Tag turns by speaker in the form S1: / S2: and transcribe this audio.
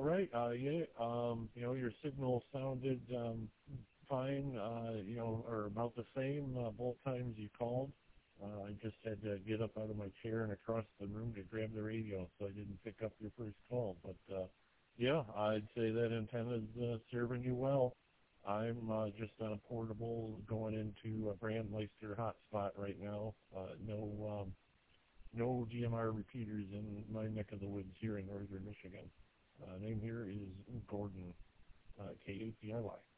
S1: right. Yeah. Your signal sounded fine. Or about the same both times you called. I just had to get up out of my chair and across the room to grab the radio, so I didn't pick up your first call. But yeah, I'd say that antenna's serving you well. I'm just on a portable going into a Brandmeister hotspot right now. No GMR repeaters in my neck of the woods here in northern Michigan. Name here is Gordon, KAPIY.